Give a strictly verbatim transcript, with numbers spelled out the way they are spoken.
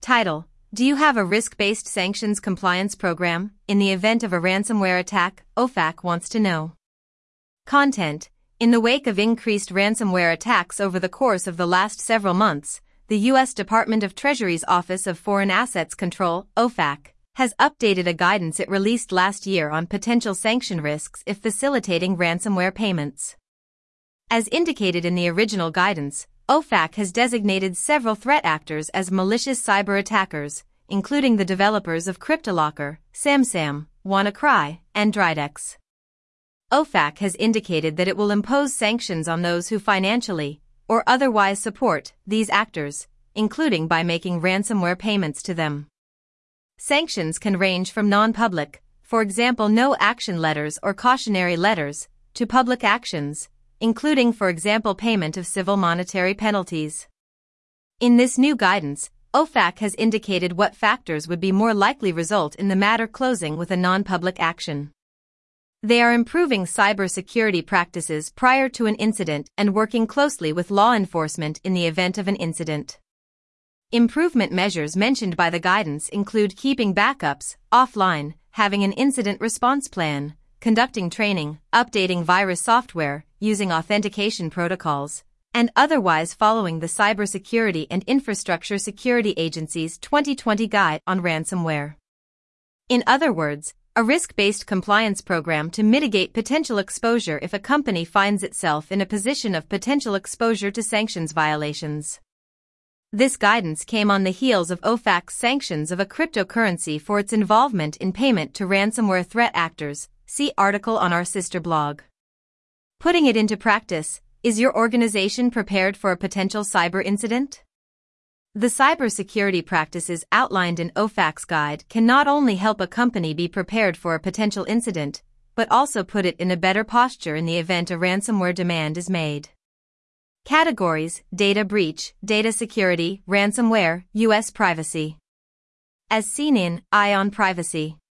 Title: Do you have a risk-based sanctions compliance program in the event of a ransomware attack? O FAC wants to know. Content: In the wake of increased ransomware attacks over the course of the last several months, the U S Department of Treasury's Office of Foreign Assets Control, O FAC, has updated a guidance it released last year on potential sanction risks if facilitating ransomware payments. As indicated in the original guidance, O FAC has designated several threat actors as malicious cyber attackers, including the developers of CryptoLocker, SamSam, WannaCry, and Dridex. O FAC has indicated that it will impose sanctions on those who financially or otherwise support these actors, including by making ransomware payments to them. Sanctions can range from non-public, for example no action letters or cautionary letters, to public actions, including for example payment of civil monetary penalties. In this new guidance, O FAC has indicated what factors would be more likely result in the matter closing with a non-public action. They are improving cybersecurity practices prior to an incident and working closely with law enforcement in the event of an incident. Improvement measures mentioned by the guidance include keeping backups offline, having an incident response plan, conducting training, updating virus software, using authentication protocols, and otherwise following the Cybersecurity and Infrastructure Security Agency's twenty twenty Guide on Ransomware. In other words, a risk-based compliance program to mitigate potential exposure if a company finds itself in a position of potential exposure to sanctions violations. This guidance came on the heels of O FAC's sanctions of a cryptocurrency for its involvement in payment to ransomware threat actors. See article on our sister blog. Putting it into practice, is your organization prepared for a potential cyber incident? The cybersecurity practices outlined in O FAC's guide can not only help a company be prepared for a potential incident, but also put it in a better posture in the event a ransomware demand is made. Categories: data breach, data security, ransomware, U S privacy. As seen in Eye on Privacy.